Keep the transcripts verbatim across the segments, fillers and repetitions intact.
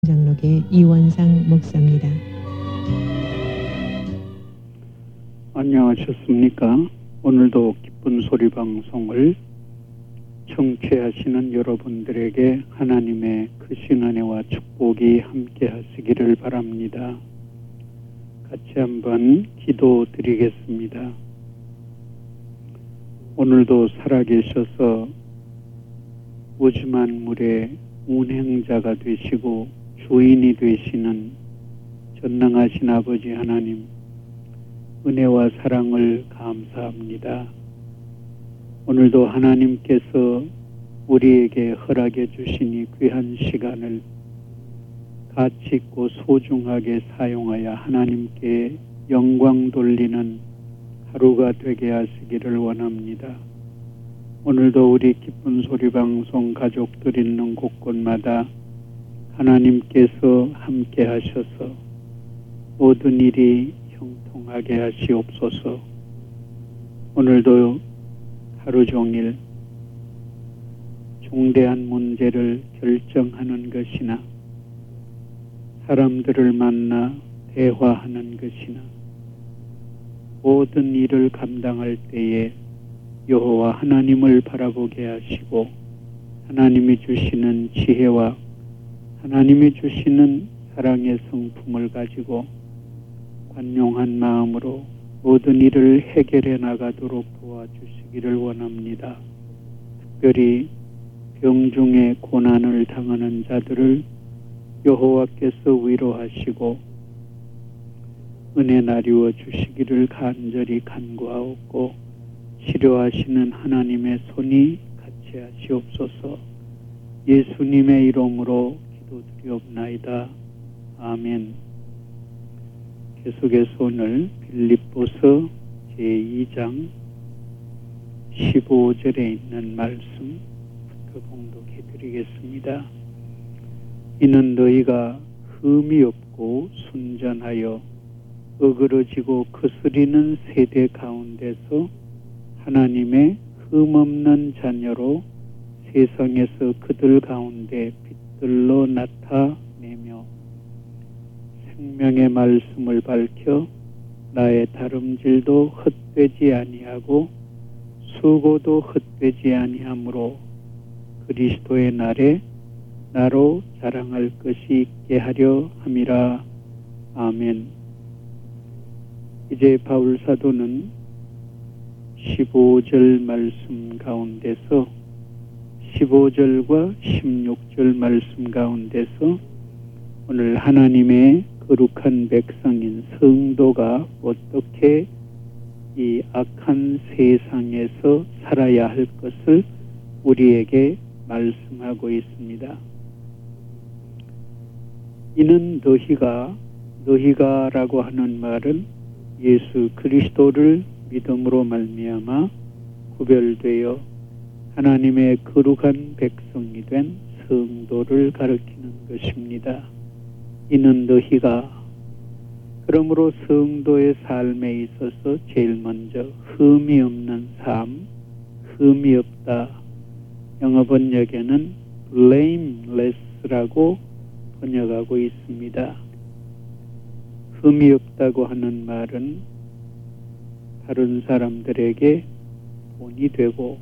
장로계 이원상 목사입니다. 안녕하셨습니까? 오늘도 기쁜 소리 방송을 청취하시는 여러분들에게 하나님의 크신 은혜와 축복이 함께 하시기를 바랍니다. 같이 한번 기도드리겠습니다. 오늘도 살아계셔서 우주 만물의 운행자가 되시고 주인이 되시는 전능하신 아버지 하나님, 은혜와 사랑을 감사합니다. 오늘도 하나님께서 우리에게 허락해 주신 이 귀한 시간을 가치 있고 소중하게 사용하여 하나님께 영광 돌리는 하루가 되게 하시기를 원합니다. 오늘도 우리 기쁜 소리 방송 가족들 있는 곳곳마다 하나님께서 함께 하셔서 모든 일이 형통하게 하시옵소서. 오늘도 하루 종일 중대한 문제를 결정하는 것이나 사람들을 만나 대화하는 것이나 모든 일을 감당할 때에 여호와 하나님을 바라보게 하시고 하나님이 주시는 지혜와 하나님이 주시는 사랑의 성품을 가지고 관용한 마음으로 모든 일을 해결해 나가도록 도와주시기를 원합니다. 특별히 병중에 고난을 당하는 자들을 여호와께서 위로하시고 은혜 나리워 주시기를 간절히 간구하옵고 치료하시는 하나님의 손이 같이 하시옵소서. 예수님의 이름으로 기도드리옵나이다. 아멘. 계속해서 오늘 빌립보서 제이 장 십오 절에 있는 말씀부터 봉독해 드리겠습니다. 이는 너희가 흠이 없고 순전하여 어그러지고 거스리는 세대 가운데서 하나님의 흠없는 자녀로 세상에서 그들 가운데 빛들로 나타내며 생명의 말씀을 밝혀 나의 다름질도 헛되지 아니하고 수고도 헛되지 아니하므로 그리스도의 날에 나로 자랑할 것이 있게 하려 함이라. 아멘. 이제 바울 사도는 십오 절 말씀 가운데서 십오 절과 십육 절 말씀 가운데서 오늘 하나님의 거룩한 백성인 성도가 어떻게 이 악한 세상에서 살아야 할 것을 우리에게 말씀하고 있습니다. 이는 너희가 너희가라고 하는 말은 예수 그리스도를 믿음으로 말미암아 구별되어 하나님의 거룩한 백성이 된 성도를 가리키는 것입니다. 이는 너희가 그러므로 성도의 삶에 있어서 제일 먼저 흠이 없는 삶, 흠이 없다. 영어 번역에는 blameless라고 번역하고 있습니다. 흠이 없다고 하는 말은 다른 사람들에게 본이 되고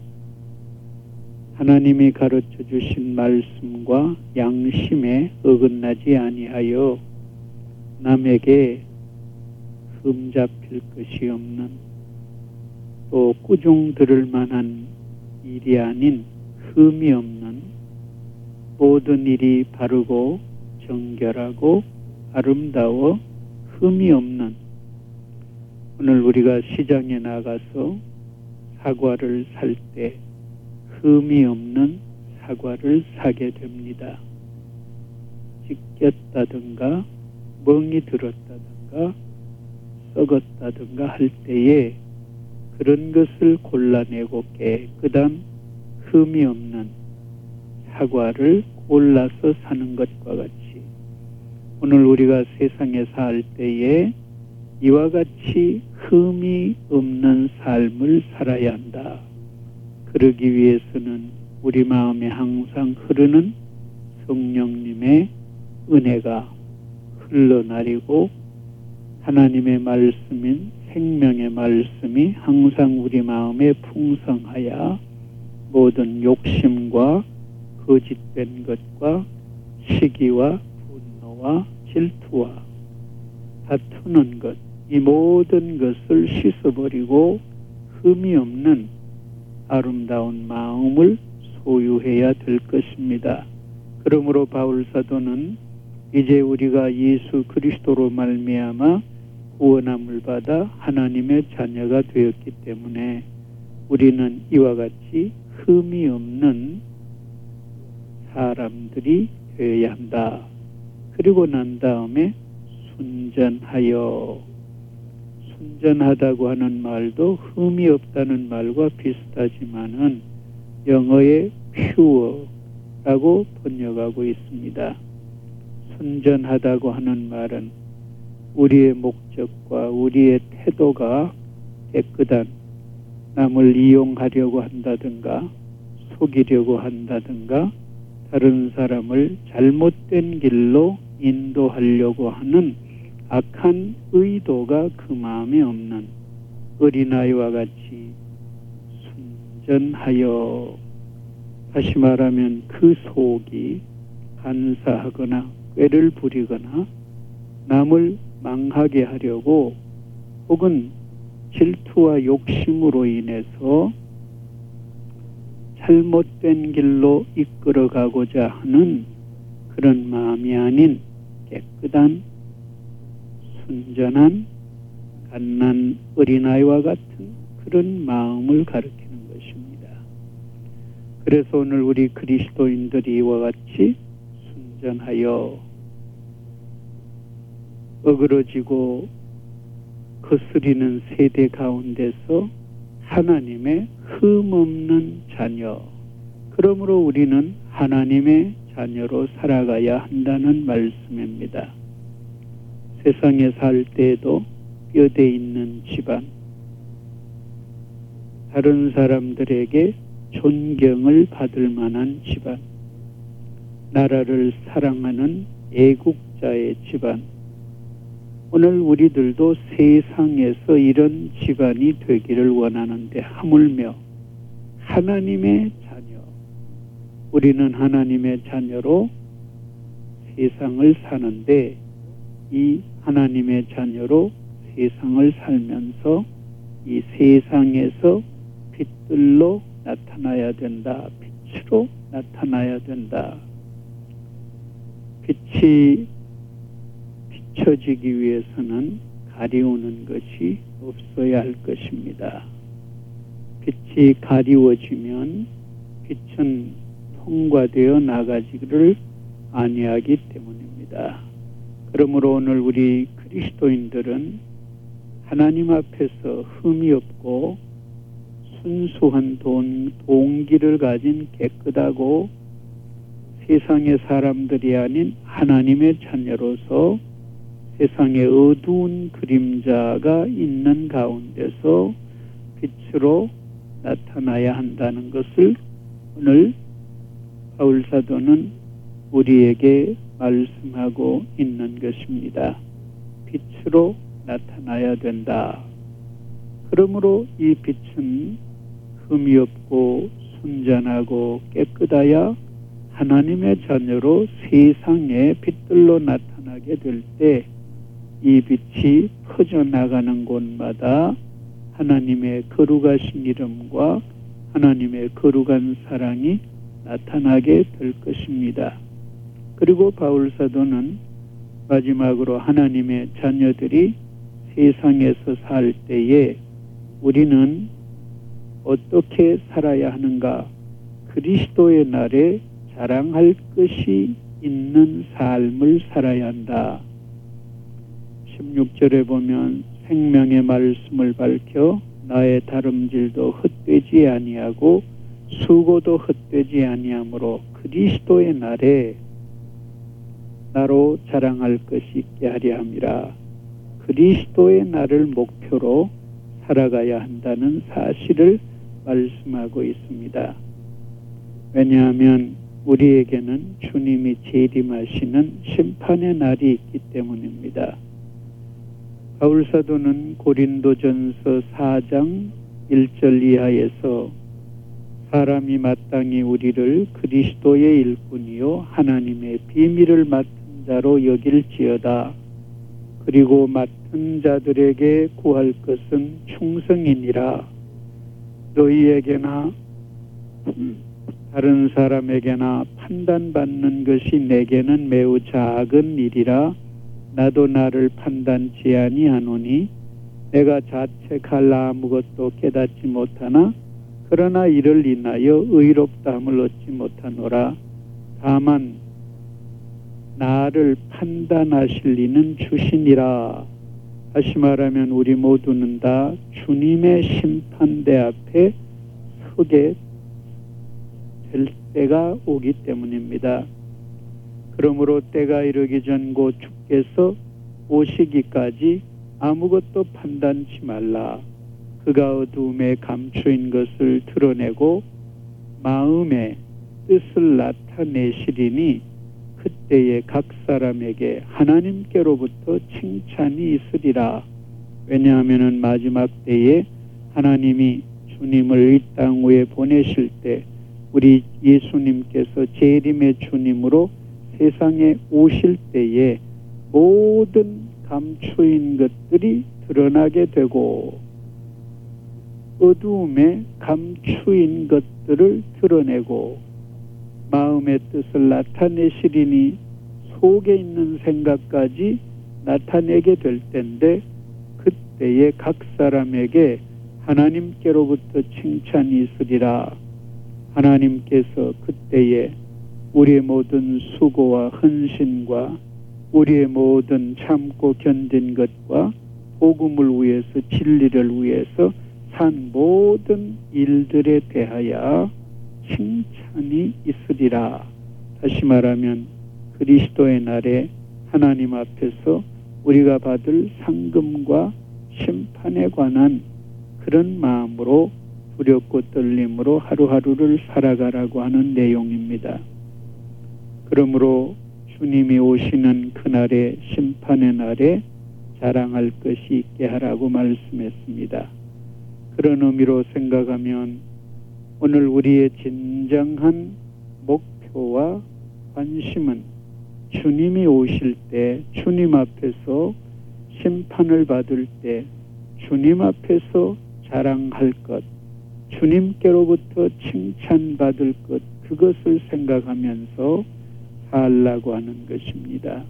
하나님이 가르쳐 주신 말씀과 양심에 어긋나지 아니하여 남에게 흠잡힐 것이 없는 또 꾸중 들을 만한 일이 아닌 흠이 없는 모든 일이 바르고 정결하고 아름다워 흠이 없는 오늘 우리가 시장에 나가서 사과를 살 때 흠이 없는 사과를 사게 됩니다. 찢겼다든가 멍이 들었다든가 썩었다든가 할 때에 그런 것을 골라내고 깨끗한 흠이 없는 사과를 골라서 사는 것과 같이 오늘 우리가 세상에 살 때에 이와 같이 흠이 없는 삶을 살아야 한다. 그러기 위해서는 우리 마음에 항상 흐르는 성령님의 은혜가 흘러나리고 하나님의 말씀인 생명의 말씀이 항상 우리 마음에 풍성하여 모든 욕심과 거짓된 것과 시기와 분노와 질투와 다투는 것, 이 모든 것을 씻어버리고 흠이 없는 아름다운 마음을 소유해야 될 것입니다. 그러므로 바울 사도는 이제 우리가 예수 그리스도로 말미암아 구원함을 받아 하나님의 자녀가 되었기 때문에 우리는 이와 같이 흠이 없는 사람들이 되어야 한다. 그리고 난 다음에 순전하여, 순전하다고 하는 말도 흠이 없다는 말과 비슷하지만은 영어의 pure라고 번역하고 있습니다. 순전하다고 하는 말은 우리의 목적과 우리의 태도가 깨끗한, 남을 이용하려고 한다든가 속이려고 한다든가 다른 사람을 잘못된 길로 인도하려고 하는 악한 의도가 그 마음에 없는 어린아이와 같이 순전하여, 다시 말하면 그 속이 간사하거나 꾀를 부리거나 남을 망하게 하려고 혹은 질투와 욕심으로 인해서 잘못된 길로 이끌어가고자 하는 그런 마음이 아닌 깨끗한, 순전한, 갓난 어린아이와 같은 그런 마음을 가리키는 것입니다. 그래서 오늘 우리 그리스도인들이 이와 같이 순전하여 어그러지고 거스리는 세대 가운데서 하나님의 흠없는 자녀, 그러므로 우리는 하나님의 자녀로 살아가야 한다는 말씀입니다. 세상에 살 때에도 뼈대 있는 집안, 다른 사람들에게 존경을 받을 만한 집안, 나라를 사랑하는 애국자의 집안, 오늘 우리들도 세상에서 이런 집안이 되기를 원하는데 하물며 하나님의 자녀, 우리는 하나님의 자녀로 세상을 사는데 이 하나님의 자녀로 세상을 살면서 이 세상에서 빛들로 나타나야 된다. 빛으로 나타나야 된다. 빛이 비춰지기 위해서는 가리우는 것이 없어야 할 것입니다. 빛이 가리워지면 빛은 통과되어 나가지를 아니하기 때문입니다. 그러므로 오늘 우리 그리스도인들은 하나님 앞에서 흠이 없고 순수한 동, 동기를 가진 깨끗하고 세상의 사람들이 아닌 하나님의 자녀로서 세상의 어두운 그림자가 있는 가운데서 빛으로 나타나야 한다는 것을 오늘 바울 사도는 우리에게 말씀하고 있는 것입니다. 빛으로 나타나야 된다. 그러므로 이 빛은 흠이 없고 순전하고 깨끗하여 하나님의 자녀로 세상에 빛들로 나타나게 될 때 이 빛이 퍼져나가는 곳마다 하나님의 거룩하신 이름과 하나님의 거룩한 사랑이 나타나게 될 것입니다. 그리고 바울 사도는 마지막으로 하나님의 자녀들이 세상에서 살 때에 우리는 어떻게 살아야 하는가? 그리스도의 날에 자랑할 것이 있는 삶을 살아야 한다. 십육 절에 보면 생명의 말씀을 밝혀 나의 다름질도 헛되지 아니하고 수고도 헛되지 아니하므로 그리스도의 날에 나로 자랑할 것이 있게 하려 함이라. 그리스도의 날을 목표로 살아가야 한다는 사실을 말씀하고 있습니다. 왜냐하면 우리에게는 주님이 재림하시는 심판의 날이 있기 때문입니다. 바울사도는 고린도전서 사 장 일 절 이하에서 사람이 마땅히 우리를 그리스도의 일꾼이요 하나님의 비밀을 맡은 자로 여길지어다. 그리고 맡은 자들에게 구할 것은 충성이니라. 너희에게나 다른 사람에게나 판단받는 것이 내게는 매우 작은 일이라. 나도 나를 판단치 아니하노니 내가 자책할 아무것도 깨닫지 못하나 그러나 이를 인하여 의롭다함을 얻지 못하노라. 다만 나를 판단하실 이는 주시니라. 다시 말하면 우리 모두는 다 주님의 심판대 앞에 서게 될 때가 오기 때문입니다. 그러므로 때가 이르기 전 곧 주께서 오시기까지 아무것도 판단치 말라. 그가 어두움에 감추인 것을 드러내고 마음의 뜻을 나타내시리니 그때에 각 사람에게 하나님께로부터 칭찬이 있으리라. 왜냐하면 마지막 때에 하나님이 주님을 이 땅 위에 보내실 때 우리 예수님께서 재림의 주님으로 세상에 오실 때에 모든 감추인 것들이 드러나게 되고 어두움에 감추인 것들을 드러내고 마음의 뜻을 나타내시리니 속에 있는 생각까지 나타내게 될 텐데 그때에 각 사람에게 하나님께로부터 칭찬이 있으리라. 하나님께서 그때에 우리의 모든 수고와 헌신과 우리의 모든 참고 견딘 것과 복음을 위해서 진리를 위해서 산 모든 일들에 대하여 칭찬이 있으리라. 다시 말하면 그리스도의 날에 하나님 앞에서 우리가 받을 상금과 심판에 관한 그런 마음으로 두렵고 떨림으로 하루하루를 살아가라고 하는 내용입니다. 그러므로 주님이 오시는 그날의 심판의 날에 자랑할 것이 있게 하라고 말씀했습니다. 그런 의미로 생각하면 오늘 우리의 진정한 목표와 관심은 주님이 오실 때 주님 앞에서 심판을 받을 때 주님 앞에서 자랑할 것, 주님께로부터 칭찬받을 것, 그것을 생각하면서 살라고 하는 것입니다.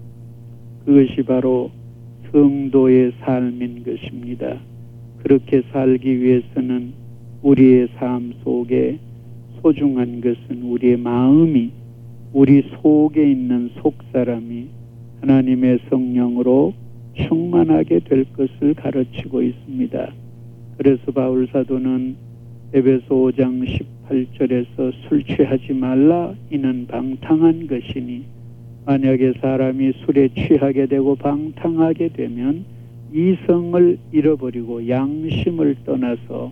그것이 바로 성도의 삶인 것입니다. 그렇게 살기 위해서는 우리의 삶 속에 소중한 것은 우리의 마음이, 우리 속에 있는 속사람이 하나님의 성령으로 충만하게 될 것을 가르치고 있습니다. 그래서 바울 사도는 에베소 오 장 십팔 절에서 술 취하지 말라, 이는 방탕한 것이니 만약에 사람이 술에 취하게 되고 방탕하게 되면 이성을 잃어버리고 양심을 떠나서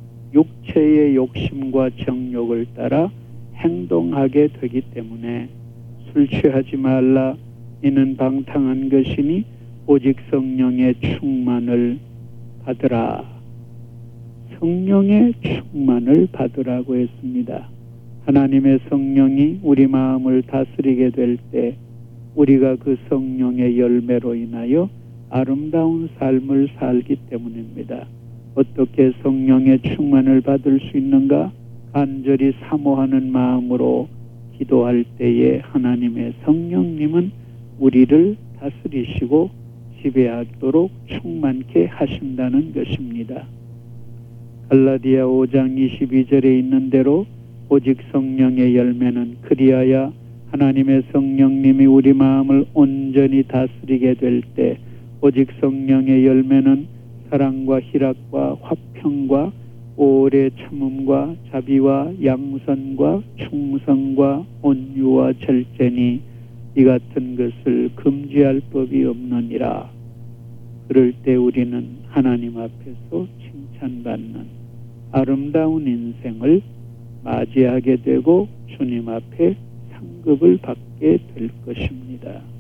육체의 욕심과 정욕을 따라 행동하게 되기 때문에 술 취하지 말라, 이는 방탕한 것이니 오직 성령의 충만을 받으라. 성령의 충만을 받으라고 했습니다. 하나님의 성령이 우리 마음을 다스리게 될 때 우리가 그 성령의 열매로 인하여 아름다운 삶을 살기 때문입니다. 어떻게 성령의 충만을 받을 수 있는가? 간절히 사모하는 마음으로 기도할 때에 하나님의 성령님은 우리를 다스리시고 지배하도록 충만케 하신다는 것입니다. 갈라디아 오 장 이십이 절에 있는 대로 오직 성령의 열매는 그리하여 하나님의 성령님이 우리 마음을 온전히 다스리게 될 때 오직 성령의 열매는 사랑과 희락과 화평과 오래 참음과 자비와 양선과 충성과 온유와 절제니 이 같은 것을 금지할 법이 없느니라. 그럴 때 우리는 하나님 앞에서 칭찬받는 아름다운 인생을 맞이하게 되고 주님 앞에 상급을 받게 될 것입니다.